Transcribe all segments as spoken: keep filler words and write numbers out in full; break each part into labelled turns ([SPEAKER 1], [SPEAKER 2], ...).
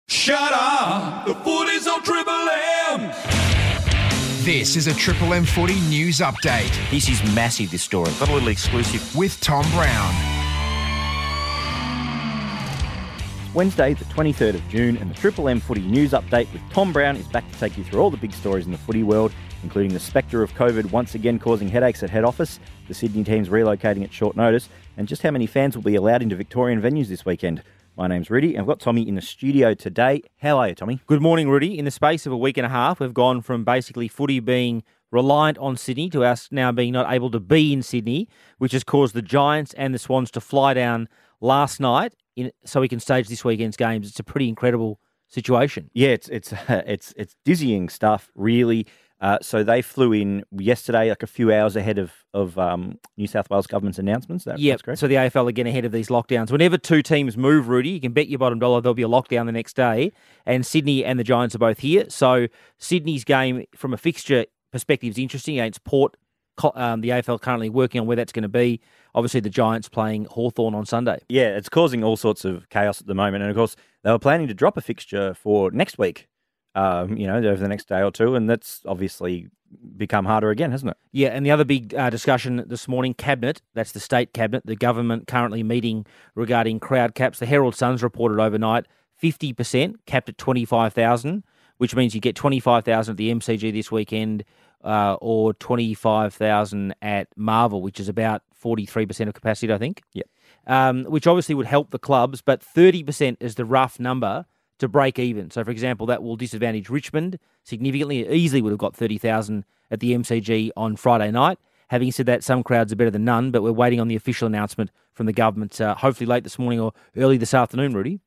[SPEAKER 1] Shut up! The footy's on Triple M!
[SPEAKER 2] This is a Triple M Footy News Update.
[SPEAKER 3] This is massive, this story. Got a little exclusive.
[SPEAKER 2] With Tom Brown.
[SPEAKER 4] Wednesday, the twenty-third of June, and the Triple M Footy News Update with Tom Brown is back to take you through all the big stories in the footy world, including the spectre of COVID once again causing headaches at head office, the Sydney teams relocating at short notice, and just how many fans will be allowed into Victorian venues this weekend. My name's Rudy, and I've got Tommy in the studio today. How are you, Tommy?
[SPEAKER 5] Good morning, Rudy. In the space of a week and a half, we've gone from basically footy being reliant on Sydney to us now being not able to be in Sydney, which has caused the Giants and the Swans to fly down last night in, so we can stage this weekend's games. It's a pretty incredible situation.
[SPEAKER 4] Yeah, it's it's it's it's dizzying stuff, really. Uh, so they flew in yesterday, like a few hours ahead of of um, New South Wales government's announcements. That,
[SPEAKER 5] yeah,
[SPEAKER 4] that's correct.
[SPEAKER 5] So the A F L are getting ahead of these lockdowns. Whenever two teams move, Rudy, you can bet your bottom dollar there'll be a lockdown the next day. And Sydney and the Giants are both here. So Sydney's game, from a fixture perspective, is interesting against Port. Um, the A F L currently working on where that's going to be. Obviously, the Giants playing Hawthorn on Sunday.
[SPEAKER 4] Yeah, it's causing all sorts of chaos at the moment. And of course, they were planning to drop a fixture for next week. Um, you know, over the next day or two, and that's obviously become harder again, hasn't it?
[SPEAKER 5] Yeah, and the other big uh, discussion this morning, Cabinet, that's the state cabinet, the government currently meeting regarding crowd caps. The Herald Sun's reported overnight fifty percent capped at twenty-five thousand, which means you get twenty-five thousand at the M C G this weekend uh, or twenty-five thousand at Marvel, which is about forty-three percent of capacity, I think.
[SPEAKER 4] Yeah.
[SPEAKER 5] Um, which obviously would help the clubs, but thirty percent is the rough number to break even. So, for example, that will disadvantage Richmond significantly. It easily would have got thirty thousand at the M C G on Friday night. Having said that, some crowds are better than none, but we're waiting on the official announcement from the government, uh, hopefully late this morning or early this afternoon, Rudy.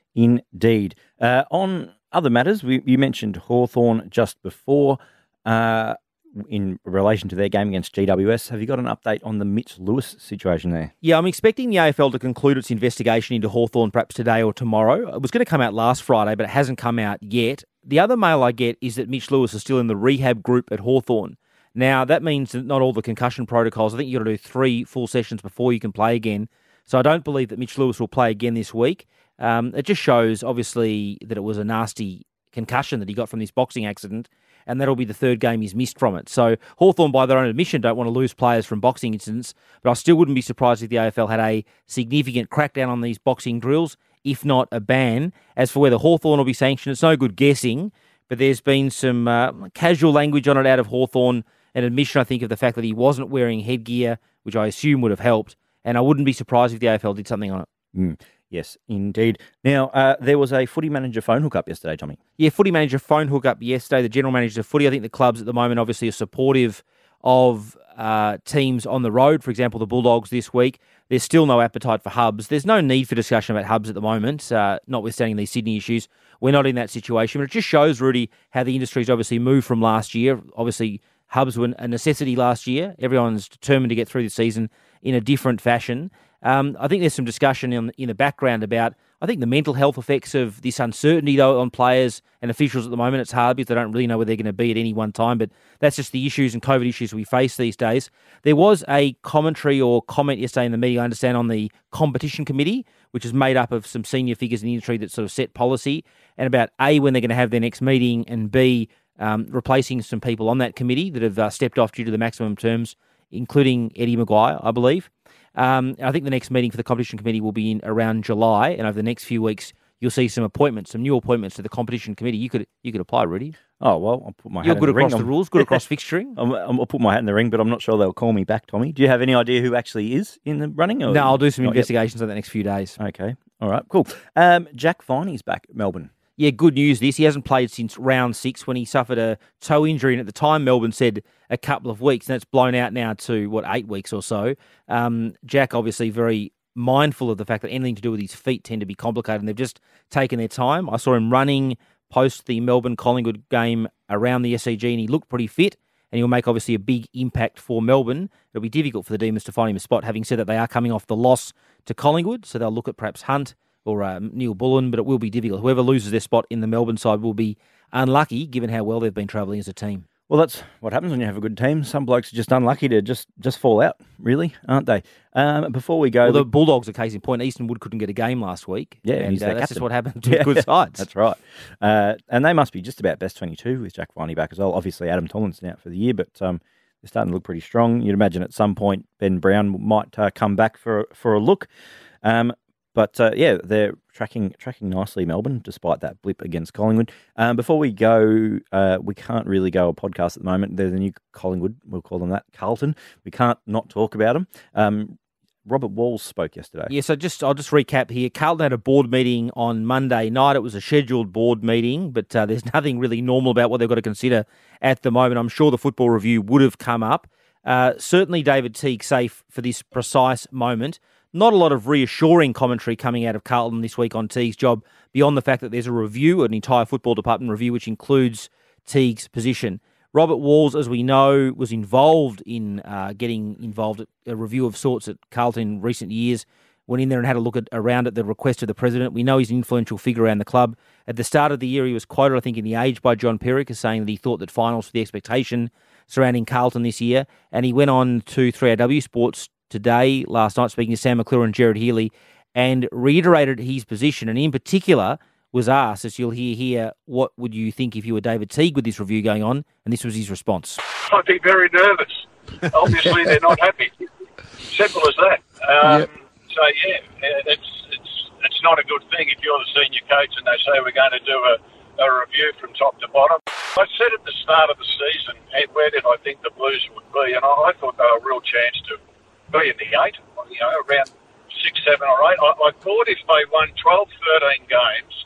[SPEAKER 4] Indeed. Uh, on other matters, we, you mentioned Hawthorn just before. Uh, in relation to their game against G W S. Have you got an update on the Mitch Lewis situation there?
[SPEAKER 5] Yeah, I'm expecting the A F L to conclude its investigation into Hawthorn perhaps today or tomorrow. It was going to come out last Friday, but it hasn't come out yet. The other mail I get is that Mitch Lewis is still in the rehab group at Hawthorn. Now, that means that not all the concussion protocols, I think you've got to do three full sessions before you can play again. So I don't believe that Mitch Lewis will play again this week. Um, it just shows, obviously, that it was a nasty concussion that he got from this boxing accident, and that'll be the third game he's missed from it. So Hawthorn, by their own admission, don't want to lose players from boxing incidents, but I still wouldn't be surprised if the A F L had a significant crackdown on these boxing drills, if not a ban. As for whether Hawthorn will be sanctioned, it's no good guessing, but there's been some uh, casual language on it out of Hawthorn, an admission, I think, of the fact that he wasn't wearing headgear, which I assume would have helped, and I wouldn't be surprised if the A F L did something on it.
[SPEAKER 4] Mm. Yes, indeed. Now, uh, there was a footy manager phone hookup yesterday, Tommy.
[SPEAKER 5] Yeah, footy manager phone hookup yesterday. The general manager of footy, I think the clubs at the moment obviously are supportive of uh, teams on the road. For example, the Bulldogs this week. There's still no appetite for hubs. There's no need for discussion about hubs at the moment, uh, notwithstanding these Sydney issues. We're not in that situation. But it just shows, Rudy, how the industry's obviously moved from last year. Obviously, hubs were a necessity last year. Everyone's determined to get through the season in a different fashion. Um, I think there's some discussion in, in the background about, I think, the mental health effects of this uncertainty, though, on players and officials at the moment. It's hard because they don't really know where they're going to be at any one time, but that's just the issues and COVID issues we face these days. There was a commentary or comment yesterday in the media, I understand, on the competition committee, which is made up of some senior figures in the industry that sort of set policy, and about A, when they're going to have their next meeting, and B, um, replacing some people on that committee that have uh, stepped off due to the maximum terms, including Eddie Maguire, I believe. Um, I think the next meeting for the competition committee will be in around July, and over the next few weeks, you'll see some appointments, some new appointments to the competition committee. You could you could apply, Rudy.
[SPEAKER 4] Oh, well, I'll put my hat
[SPEAKER 5] You're
[SPEAKER 4] in
[SPEAKER 5] good
[SPEAKER 4] the ring.
[SPEAKER 5] across the rules, good across fixturing.
[SPEAKER 4] I'm, I'm, I'll put my hat in the ring, but I'm not sure they'll call me back, Tommy. Do you have any idea who actually is in the running? Or
[SPEAKER 5] no, I'll do some
[SPEAKER 4] not
[SPEAKER 5] investigations over the next few days.
[SPEAKER 4] Yet? Okay, all right, cool. Um, Jack Viney's back at Melbourne.
[SPEAKER 5] Yeah, good news this. He hasn't played since round six when he suffered a toe injury, and at the time Melbourne said a couple of weeks, and that's blown out now to, what, eight weeks or so. Um, Jack obviously very mindful of the fact that anything to do with his feet tend to be complicated, and they've just taken their time. I saw him running post the Melbourne-Collingwood game around the S C G, and he looked pretty fit, and he'll make obviously a big impact for Melbourne. It'll be difficult for the Demons to find him a spot, having said that they are coming off the loss to Collingwood, so they'll look at perhaps Hunt or uh, Neil Bullen, but it will be difficult. Whoever loses their spot in the Melbourne side will be unlucky, given how well they've been travelling as a team.
[SPEAKER 4] Well, that's what happens when you have a good team. Some blokes are just unlucky to just, just fall out, really, aren't they? Um, before we go...
[SPEAKER 5] Well, the
[SPEAKER 4] we-
[SPEAKER 5] Bulldogs, a case in point, Eastonwood couldn't get a game last week.
[SPEAKER 4] Yeah,
[SPEAKER 5] and
[SPEAKER 4] he's
[SPEAKER 5] uh,
[SPEAKER 4] their
[SPEAKER 5] that's
[SPEAKER 4] captain.
[SPEAKER 5] just what happens to
[SPEAKER 4] Yeah,
[SPEAKER 5] good sides.
[SPEAKER 4] That's right. Uh, and they must be just about best twenty-two with Jack Viney back as well. Obviously, Adam Tomlinson out for the year, but um, they're starting to look pretty strong. You'd imagine at some point Ben Brown might uh, come back for, for a look. Um, but, uh, yeah, they're tracking tracking nicely, Melbourne, despite that blip against Collingwood. Um, before we go, uh, we can't really go a podcast at the moment. There's a new Collingwood, we'll call them that, Carlton. We can't not talk about them. Um, Robert Walls spoke yesterday.
[SPEAKER 5] Yeah, so just I'll just recap here. Carlton had a board meeting on Monday night. It was a scheduled board meeting, but uh, there's nothing really normal about what they've got to consider at the moment. I'm sure the football review would have come up. Uh, certainly David Teague safe for this precise moment. Not a lot of reassuring commentary coming out of Carlton this week on Teague's job, beyond the fact that there's a review, an entire football department review, which includes Teague's position. Robert Walls, as we know, was involved in uh, getting involved at a review of sorts at Carlton in recent years. Went in there and had a look at around at the request of the president. We know he's an influential figure around the club. At the start of the year, he was quoted, I think, in The Age by John Perrick as saying that he thought that finals were the expectation surrounding Carlton this year. And he went on to three R W Sports today, last night, speaking to Sam McClure and Jared Healy, and reiterated his position, and in particular was asked, as you'll hear here, what would you think if you were David Teague with this review going on? And this was his response.
[SPEAKER 6] I'd be very nervous. Obviously, they're not happy. Simple as that. Um,
[SPEAKER 7] Yep.
[SPEAKER 6] So, yeah, it's, it's, it's not a good thing if you're the senior coach and they say we're going to do a, a review from top to bottom. I said at the start of the season, hey, where did I think the Blues would be? And I, I thought they were a real chance to be in the eight, you know, around six, seven or eight. I, I thought if they won twelve, thirteen games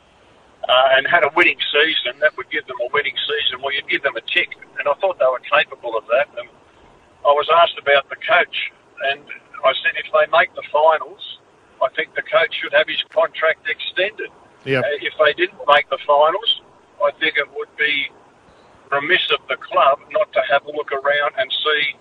[SPEAKER 6] uh, and had a winning season, that would give them a winning season. Well, you'd give them a tick. And I thought they were capable of that. And I was asked about the coach, and I said if they make the finals, I think the coach should have his contract extended.
[SPEAKER 7] Yep.
[SPEAKER 6] Uh, if they didn't make the finals, I think it would be remiss of the club not to have a look around and see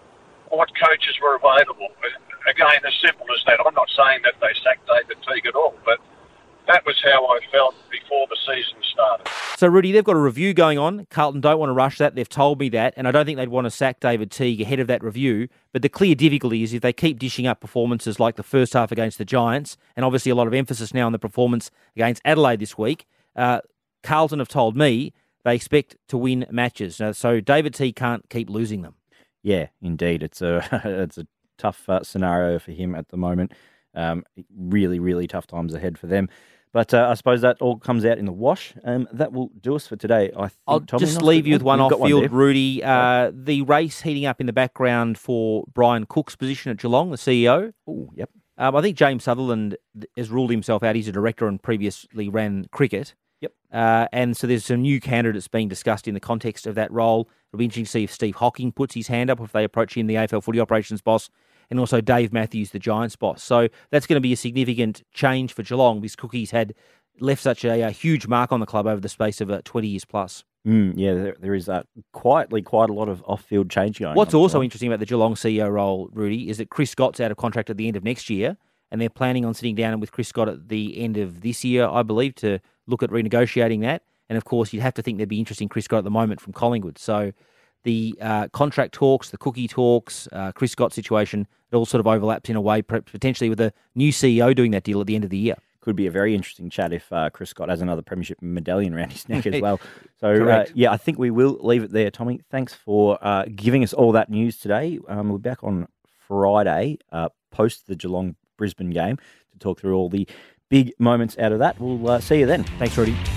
[SPEAKER 6] what coaches were available. Again, as simple as that. I'm not saying that they sacked David Teague at all, but that was how I felt before the season started.
[SPEAKER 5] So, Rudy, they've got a review going on. Carlton don't want to rush that. They've told me that, and I don't think they'd want to sack David Teague ahead of that review. But the clear difficulty is if they keep dishing up performances like the first half against the Giants, and obviously a lot of emphasis now on the performance against Adelaide this week, uh, Carlton have told me they expect to win matches. Uh, so David Teague can't keep losing them.
[SPEAKER 4] Yeah, indeed. It's a it's a tough uh, scenario for him at the moment. Um, really, really tough times ahead for them. But uh, I suppose that all comes out in the wash. Um, that will do us for today. I think,
[SPEAKER 5] I'll
[SPEAKER 4] Tommy,
[SPEAKER 5] just
[SPEAKER 4] not-
[SPEAKER 5] leave you with one
[SPEAKER 4] you've got
[SPEAKER 5] off-field,
[SPEAKER 4] there.
[SPEAKER 5] Rudy. Uh, the race heating up in the background for Brian Cook's position at Geelong, the C E O.
[SPEAKER 4] Ooh, yep.
[SPEAKER 5] Um, I think James Sutherland has ruled himself out. He's a director and previously ran cricket.
[SPEAKER 4] Yep.
[SPEAKER 5] Uh, and so there's some new candidates being discussed in the context of that role. It'll be interesting to see if Steve Hocking puts his hand up, if they approach him, the A F L footy operations boss, and also Dave Matthews, the Giants boss. So that's going to be a significant change for Geelong because Cookie's had left such a, a huge mark on the club over the space of uh, twenty years plus.
[SPEAKER 4] Mm, yeah, there, there is uh, quietly quite a lot of off-field change going
[SPEAKER 5] What's
[SPEAKER 4] on.
[SPEAKER 5] also
[SPEAKER 4] Geelong.
[SPEAKER 5] interesting about the Geelong C E O role, Rudy, is that Chris Scott's out of contract at the end of next year, and they're planning on sitting down with Chris Scott at the end of this year, I believe, to look at renegotiating that. And, of course, you'd have to think there'd be interest in Chris Scott at the moment from Collingwood. So the uh, contract talks, the Cookie talks, uh, Chris Scott situation, it all sort of overlaps in a way, potentially with a new C E O doing that deal at the end of the year.
[SPEAKER 4] Could be a very interesting chat if uh, Chris Scott has another premiership medallion around his neck as well. So, uh,
[SPEAKER 5] Correct.
[SPEAKER 4] yeah, I think we will leave it there, Tommy. Thanks for uh, giving us all that news today. Um, we're back on Friday, uh, post the Geelong-Brisbane game, to talk through all the big moments out of that. We'll uh, see you then.
[SPEAKER 5] Thanks, Rudy.